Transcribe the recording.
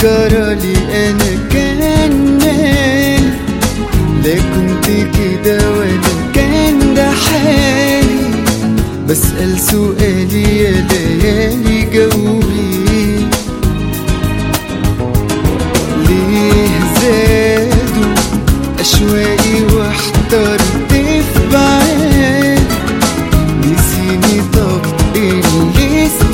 جرالي انا كان مالي، لا كنت كده ولا كان ده حالي. بسأل سؤالي يا ليالي جاوبي، ليه زادوا أشواقي واحترت